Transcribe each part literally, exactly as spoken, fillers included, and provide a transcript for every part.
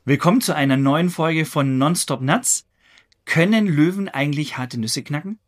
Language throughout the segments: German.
Willkommen zu einer neuen Folge von Nonstop Nuts. Können Löwen eigentlich harte Nüsse knacken?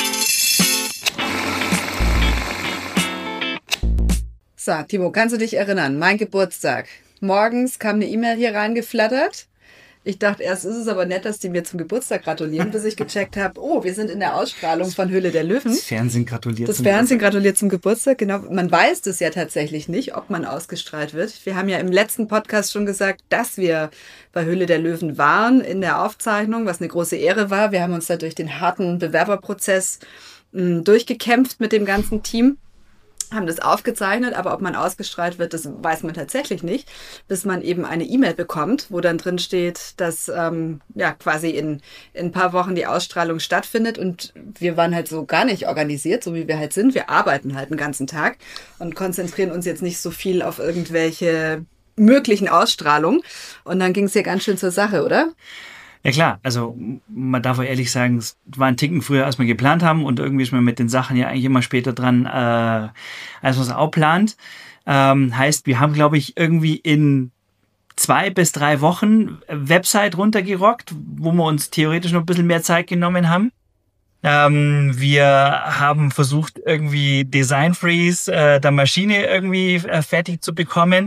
So, Timo, kannst du dich erinnern? Mein Geburtstag. Morgens kam eine E-Mail hier reingeflattert. Ich dachte erst, ist es aber nett, dass die mir zum Geburtstag gratulieren, bis ich gecheckt habe, oh, wir sind in der Ausstrahlung von Höhle der Löwen. Das Fernsehen gratuliert Das zum Fernsehen Geburtstag. gratuliert zum Geburtstag, genau. Man weiß das ja tatsächlich nicht, ob man ausgestrahlt wird. Wir haben ja im letzten Podcast schon gesagt, dass wir bei Höhle der Löwen waren in der Aufzeichnung, was eine große Ehre war. Wir haben uns da durch den harten Bewerberprozess mh, durchgekämpft mit dem ganzen Team. Haben das aufgezeichnet, aber ob man ausgestrahlt wird, das weiß man tatsächlich nicht, bis man eben eine E-Mail bekommt, wo dann drin steht, dass ähm, ja quasi in, in ein paar Wochen die Ausstrahlung stattfindet, und wir waren halt so gar nicht organisiert, so wie wir halt sind. Wir arbeiten halt den ganzen Tag und konzentrieren uns jetzt nicht so viel auf irgendwelche möglichen Ausstrahlungen, und dann ging es ja ganz schön zur Sache, oder? Ja klar, also man darf auch ehrlich sagen, es war ein Ticken früher, als wir geplant haben, und irgendwie ist man mit den Sachen ja eigentlich immer später dran, äh, als man es auch plant. Ähm, heißt, wir haben, glaube ich, irgendwie in zwei bis drei Wochen Website runtergerockt, wo wir uns theoretisch noch ein bisschen mehr Zeit genommen haben. Ähm, wir haben versucht, irgendwie Design Freeze äh, der Maschine irgendwie äh, fertig zu bekommen.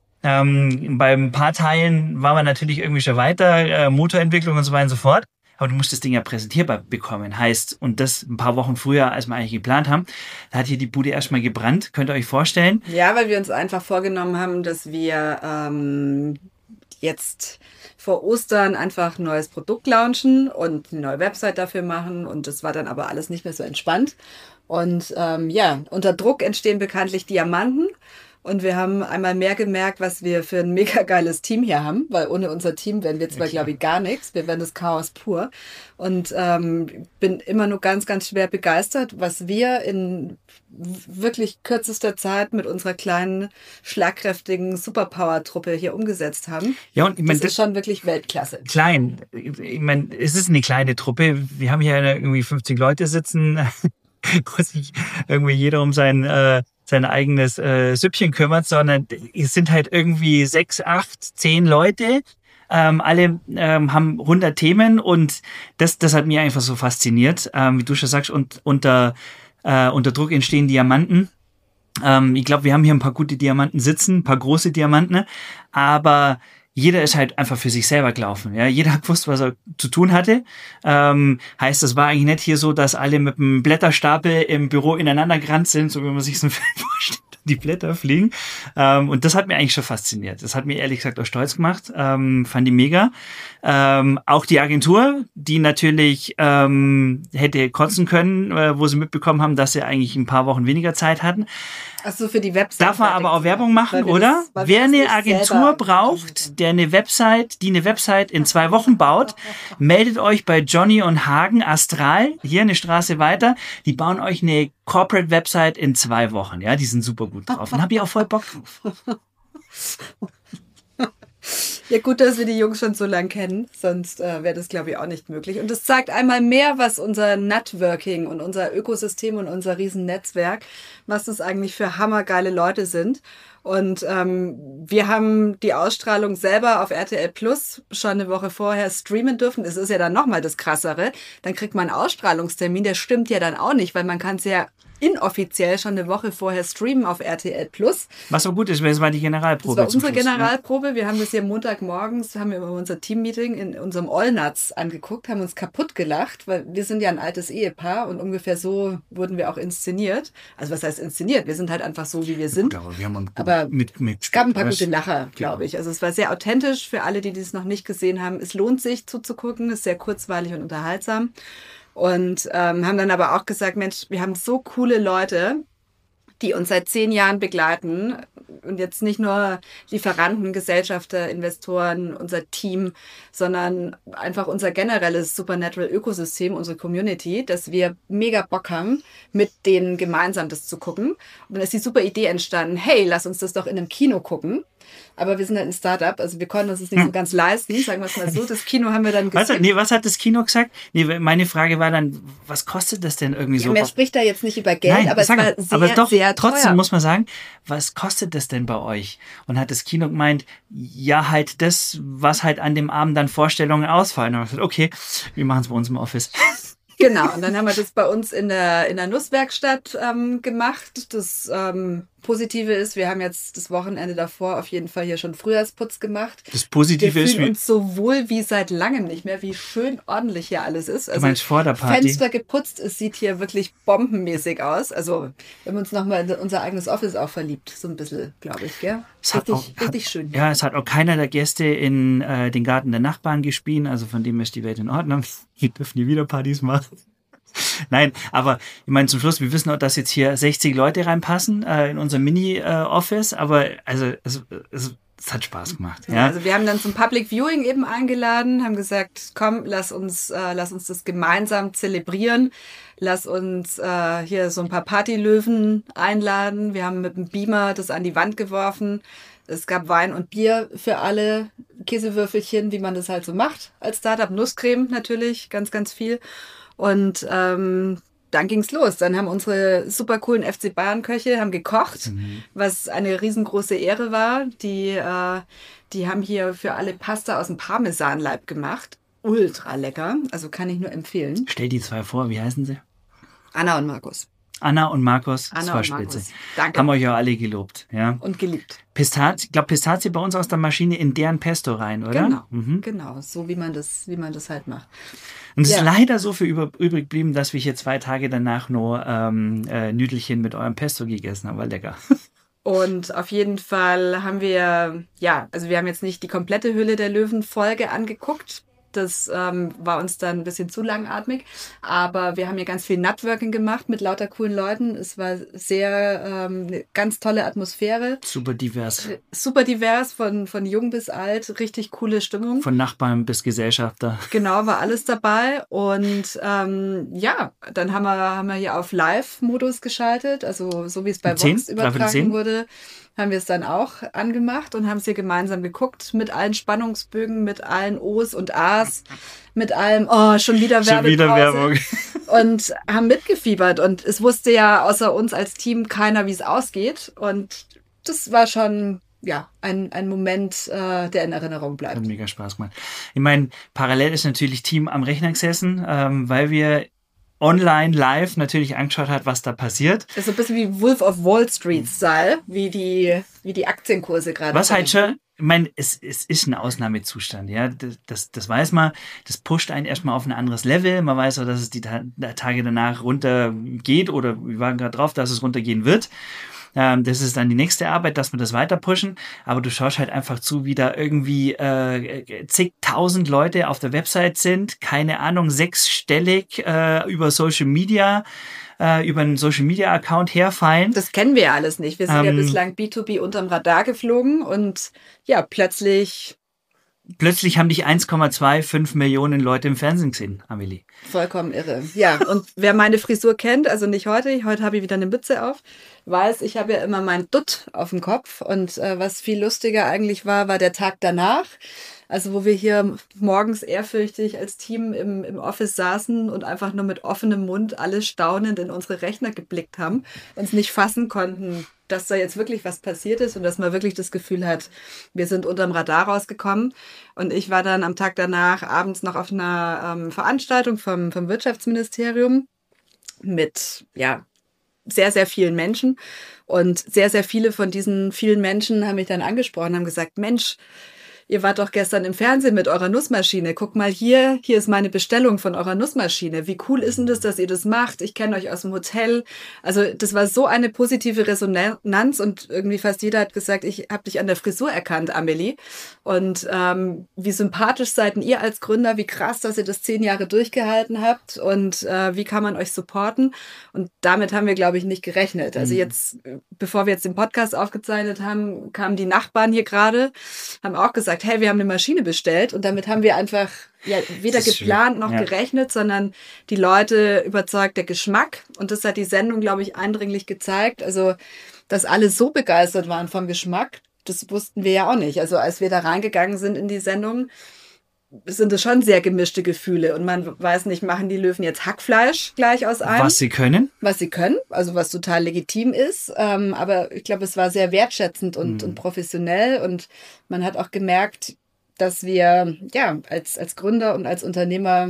Ähm, bei ein paar Teilen waren wir natürlich irgendwie schon weiter, äh, Motorentwicklung und so weiter und so fort. Aber du musst das Ding ja präsentierbar bekommen. Heißt, und das ein paar Wochen früher, als wir eigentlich geplant haben, da hat hier die Bude erstmal gebrannt. Könnt ihr euch vorstellen? Ja, weil wir uns einfach vorgenommen haben, dass wir ähm, jetzt vor Ostern einfach ein neues Produkt launchen und eine neue Website dafür machen. Und das war dann aber alles nicht mehr so entspannt. Und ähm, ja, unter Druck entstehen bekanntlich Diamanten. Und wir haben einmal mehr gemerkt, was wir für ein mega geiles Team hier haben, weil ohne unser Team wären wir zwar, glaube ich, gar nichts. Wir wären das Chaos pur. Und ähm, bin immer nur ganz, ganz schwer begeistert, was wir in wirklich kürzester Zeit mit unserer kleinen, schlagkräftigen Superpower-Truppe hier umgesetzt haben. Ja, und ich mein, das ist schon wirklich Weltklasse. Klein. Ich meine, es ist eine kleine Truppe. Wir haben hier irgendwie fünfzig Leute sitzen, wo sich irgendwie jeder um sein äh, sein eigenes äh, Süppchen kümmert, sondern es sind halt irgendwie sechs, acht, zehn Leute. Ähm, alle ähm, haben hundert Themen, und das, das hat mich einfach so fasziniert. Ähm, wie du schon sagst, und, unter, äh, unter Druck entstehen Diamanten. Ähm, ich glaube, wir haben hier ein paar gute Diamanten sitzen, ein paar große Diamanten, aber jeder ist halt einfach für sich selber gelaufen. Ja, jeder hat gewusst, was er zu tun hatte. Ähm, heißt, das war eigentlich nicht hier so, dass alle mit einem Blätterstapel im Büro ineinander gerannt sind, so wie man sich so einen Film vorstellt, die Blätter fliegen. Ähm, und das hat mir eigentlich schon fasziniert. Das hat mir ehrlich gesagt auch stolz gemacht. Ähm, fand ich mega. Ähm, auch die Agentur, die natürlich ähm, hätte kotzen können, äh, wo sie mitbekommen haben, dass sie eigentlich ein paar Wochen weniger Zeit hatten. Ach so, für die Website. Darf man aber auch Werbung machen, oder? Das, Wer eine Agentur braucht, der eine Website, die eine Website in zwei Wochen baut, meldet euch bei Johnny und Hagen Astral, hier eine Straße weiter. Die bauen euch eine Corporate Website in zwei Wochen. Ja, die sind super gut drauf. Und hab ich auch voll Bock drauf. Ja, gut, dass wir die Jungs schon so lange kennen, sonst äh, wäre das, glaube ich, auch nicht möglich. Und das zeigt einmal mehr, was unser Networking und unser Ökosystem und unser Riesennetzwerk, was das eigentlich für hammergeile Leute sind. Und ähm, wir haben die Ausstrahlung selber auf R T L Plus schon eine Woche vorher streamen dürfen. Es ist ja dann nochmal das Krassere. Dann kriegt man einen Ausstrahlungstermin, der stimmt ja dann auch nicht, weil man kann es ja inoffiziell schon eine Woche vorher streamen auf R T L Plus. Was auch gut ist, weil es war die Generalprobe. Das war unsere Schluss, Generalprobe. Ja. Wir haben das hier Montagmorgens, haben wir unser Teammeeting in unserem Allnuts angeguckt, haben uns kaputt gelacht, weil wir sind ja ein altes Ehepaar und ungefähr so wurden wir auch inszeniert. Also was heißt inszeniert? Wir sind halt einfach so, wie wir sind. Ja, aber wir haben aber mit, mit es gab ein paar gute Lacher, glaube genau. ich. Also es war sehr authentisch für alle, die das noch nicht gesehen haben. Es lohnt sich zuzugucken, ist sehr kurzweilig und unterhaltsam. Und ähm, haben dann aber auch gesagt, Mensch, wir haben so coole Leute, die uns seit zehn Jahren begleiten, und jetzt nicht nur Lieferanten, Gesellschafter, Investoren, unser Team, sondern einfach unser generelles Supernatural-Ökosystem, unsere Community, dass wir mega Bock haben, mit denen gemeinsam das zu gucken. Und dann ist die super Idee entstanden, hey, lass uns das doch in einem Kino gucken. Aber wir sind halt ein Start-up, also wir konnten uns das nicht so ganz leisten, sagen wir es mal so. Das Kino haben wir dann gesagt. Was, nee, was hat das Kino gesagt? Nee, meine Frage war dann, was kostet das denn irgendwie ja, so? Man spricht da jetzt nicht über Geld, Nein, aber es sag, war sehr, aber doch, sehr teuer. Trotzdem muss man sagen, was kostet das denn bei euch? Und hat das Kino gemeint, ja, halt das, was halt an dem Abend dann Vorstellungen ausfallen. Und ich gesagt, okay, wir machen es bei uns im Office. Genau, und dann haben wir das bei uns in der, in der Nusswerkstatt ähm, gemacht. Das ähm, Positive ist, wir haben jetzt das Wochenende davor auf jeden Fall hier schon Frühjahrsputz gemacht. Das Positive wir ist, fühlen uns so wohl wie seit langem nicht mehr, wie schön ordentlich hier alles ist. Also du meinst vor der Party? Fenster geputzt, es sieht hier wirklich bombenmäßig aus. Also wir haben uns nochmal in unser eigenes Office auch verliebt, so ein bisschen, glaube ich, gell? Es hat richtig, auch, richtig hat, schön. Ja, es hat auch keiner der Gäste in äh, den Garten der Nachbarn gespielt, also von dem ist die Welt in Ordnung. Die dürfen nie wieder Partys machen. Nein, aber ich meine zum Schluss, wir wissen auch, dass jetzt hier sechzig Leute reinpassen äh, in unser Mini-Office, äh, aber also es, es, es hat Spaß gemacht. Ja? Ja, also wir haben dann zum Public Viewing eben eingeladen, haben gesagt, komm, lass uns, äh, lass uns das gemeinsam zelebrieren, lass uns äh, hier so ein paar Partylöwen einladen. Wir haben mit dem Beamer das an die Wand geworfen. Es gab Wein und Bier für alle, Käsewürfelchen, wie man das halt so macht als Startup, Nusscreme natürlich, ganz, ganz viel. Und ähm, dann ging's los. Dann haben unsere super coolen F C Bayern-Köche haben gekocht, mhm. was eine riesengroße Ehre war. Die, äh, die haben hier für alle Pasta aus dem Parmesanleib gemacht. Ultra lecker, also kann ich nur empfehlen. Stell die zwei vor, wie heißen sie? Anna und Markus. Anna und Markus, Anna das war und spitze. Markus. Danke. Haben euch ja alle gelobt. Ja. Und geliebt. Pistazie, ich glaube Pistazie bei uns aus der Maschine in deren Pesto rein, oder? Genau, mhm. genau, so wie man das, wie man das halt macht. Und es ja. ist leider so viel über, übrig geblieben, dass wir hier zwei Tage danach nur ähm, äh, Nüdelchen mit eurem Pesto gegessen haben, war lecker. Und auf jeden Fall haben wir, ja, also wir haben jetzt nicht die komplette Höhle der Löwen-Folge angeguckt. Das ähm, war uns dann ein bisschen zu langatmig. Aber wir haben hier ganz viel Networking gemacht mit lauter coolen Leuten. Es war sehr, ähm, eine ganz tolle Atmosphäre. Super divers. Super divers, von, von jung bis alt. Richtig coole Stimmung. Von Nachbarn bis Gesellschafter. Genau, war alles dabei. Und ähm, ja, dann haben wir, haben wir hier auf Live-Modus geschaltet. Also so wie es bei Vox übertragen wurde, haben wir es dann auch angemacht und haben es hier gemeinsam geguckt mit allen Spannungsbögen, mit allen O's und A's, mit allem, oh, schon wieder Werbung. Schon wieder Werbung. Und haben mitgefiebert. Und es wusste ja außer uns als Team keiner, wie es ausgeht. Und das war schon, ja, ein, ein Moment, äh, der in Erinnerung bleibt. Hat mega Spaß gemacht. Ich meine, parallel ist natürlich Team am Rechner gesessen, ähm, weil wir online live natürlich angeschaut hat, was da passiert. Das ist so ein bisschen wie Wolf of Wall Street Style, wie die, wie die Aktienkurse gerade. Was halt schon, ich meine, es, es ist ein Ausnahmezustand, ja. Das, das, das weiß man, das pusht einen erstmal auf ein anderes Level. Man weiß auch, dass es die Ta- Tage danach runtergeht oder wir waren gerade drauf, dass es runtergehen wird. Das ist dann die nächste Arbeit, dass wir das weiter pushen. Aber du schaust halt einfach zu, wie da irgendwie äh, zigtausend Leute auf der Website sind. Keine Ahnung, sechsstellig äh, über Social Media, äh, über einen Social Media Account herfallen. Das kennen wir ja alles nicht. Wir sind ähm, ja bislang B zwei B unterm Radar geflogen und ja, plötzlich... Plötzlich haben dich eins Komma fünfundzwanzig Millionen Leute im Fernsehen gesehen, Amelie. Vollkommen irre. Ja, und wer meine Frisur kennt, also nicht heute, heute habe ich wieder eine Mütze auf, weiß, ich habe ja immer mein Dutt auf dem Kopf. Und äh, was viel lustiger eigentlich war, war der Tag danach. Also wo wir hier morgens ehrfürchtig als Team im, im Office saßen und einfach nur mit offenem Mund alle staunend in unsere Rechner geblickt haben, uns nicht fassen konnten, dass da jetzt wirklich was passiert ist und dass man wirklich das Gefühl hat, wir sind unterm Radar rausgekommen. Und ich war dann am Tag danach abends noch auf einer ähm, Veranstaltung vom, vom Wirtschaftsministerium mit, ja, sehr, sehr vielen Menschen. Und sehr, sehr viele von diesen vielen Menschen haben mich dann angesprochen, haben gesagt, Mensch, ihr wart doch gestern im Fernsehen mit eurer Nussmaschine. Guck mal hier, hier ist meine Bestellung von eurer Nussmaschine. Wie cool ist denn das, dass ihr das macht? Ich kenne euch aus dem Hotel. Also das war so eine positive Resonanz und irgendwie fast jeder hat gesagt, ich habe dich an der Frisur erkannt, Amelie. Und ähm, wie sympathisch seid ihr als Gründer, wie krass, dass ihr das zehn Jahre durchgehalten habt und äh, wie kann man euch supporten? Und damit haben wir, glaube ich, nicht gerechnet. Also jetzt, bevor wir jetzt den Podcast aufgezeichnet haben, kamen die Nachbarn hier gerade, haben auch gesagt, hey, wir haben eine Maschine bestellt und damit haben wir einfach ja, weder geplant noch ja. gerechnet, sondern die Leute überzeugt der Geschmack und das hat die Sendung, glaube ich, eindringlich gezeigt, also dass alle so begeistert waren vom Geschmack, das wussten wir ja auch nicht. Also als wir da reingegangen sind in die Sendung, sind es schon sehr gemischte Gefühle. Und man weiß nicht, machen die Löwen jetzt Hackfleisch gleich aus einem? Was sie können. Was sie können, also was total legitim ist. Ähm, aber ich glaube, es war sehr wertschätzend und, mhm. und professionell. Und man hat auch gemerkt, dass wir ja als, als Gründer und als Unternehmer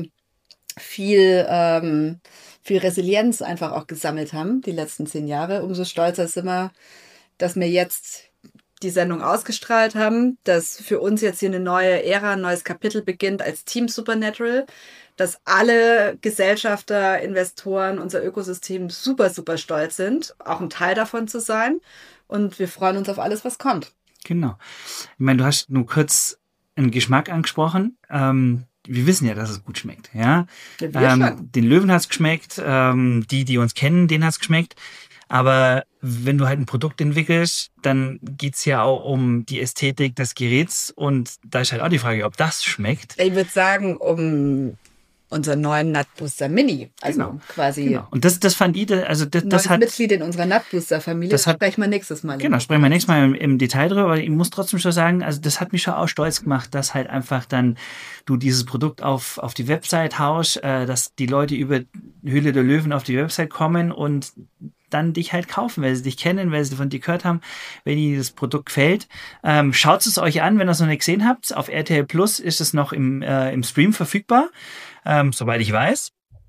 viel, ähm, viel Resilienz einfach auch gesammelt haben, die letzten zehn Jahre. Umso stolzer sind wir, dass wir jetzt die Sendung ausgestrahlt haben, dass für uns jetzt hier eine neue Ära, ein neues Kapitel beginnt als Team Supernatural, dass alle Gesellschafter, Investoren, unser Ökosystem super, super stolz sind, auch ein Teil davon zu sein. Und wir freuen uns auf alles, was kommt. Genau. Ich meine, du hast nur kurz einen Geschmack angesprochen. Ähm, wir wissen ja, dass es gut schmeckt. Ja, ja wir ähm, schon. Den Löwen hat's geschmeckt. Ähm, die, die uns kennen, denen hat's geschmeckt. Aber wenn du halt ein Produkt entwickelst, dann geht's ja auch um die Ästhetik des Geräts. Und da ist halt auch die Frage, ob das schmeckt. Ich würde sagen, um unseren neuen Nutbooster Mini. Also genau. quasi. Genau. Und das, das fand ich, also das, das hat. Mitglied in unserer Nutbooster-Familie. Das hat, sprechen wir nächstes Mal. Genau, sprechen wir nächstes Mal im, im Detail drüber. Aber ich muss trotzdem schon sagen, also das hat mich schon auch stolz gemacht, dass halt einfach dann du dieses Produkt auf, auf die Website haust, äh, dass die Leute über Höhle der Löwen auf die Website kommen und dann dich halt kaufen, weil sie dich kennen, weil sie von dir gehört haben, wenn ihnen das Produkt gefällt. Ähm, schaut es euch an, wenn ihr es noch nicht gesehen habt. Auf R T L Plus ist es noch im, äh, im Stream verfügbar, ähm, soweit ich weiß.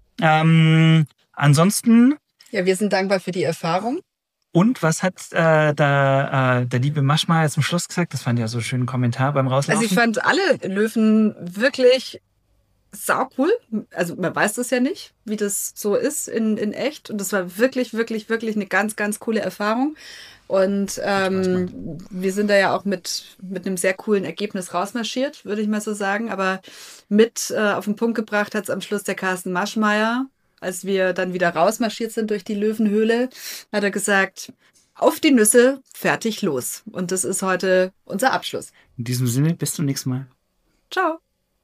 Ähm, ansonsten... Ja, wir sind dankbar für die Erfahrung. Und was hat äh, der, äh, der liebe Maschmeyer zum Schluss gesagt? Das fand ich ja so einen schönen Kommentar beim Rauslaufen. Also ich fand alle Löwen wirklich sau cool. Also man weiß das ja nicht, wie das so ist in, in echt. Und das war wirklich, wirklich, wirklich eine ganz, ganz coole Erfahrung. Und ähm, wir sind da ja auch mit, mit einem sehr coolen Ergebnis rausmarschiert, würde ich mal so sagen. Aber mit äh, auf den Punkt gebracht hat es am Schluss der Carsten Maschmeyer. Als wir dann wieder rausmarschiert sind durch die Löwenhöhle, hat er gesagt, auf die Nüsse, fertig, los. Und das ist heute unser Abschluss. In diesem Sinne, bis zum nächsten Mal. Ciao.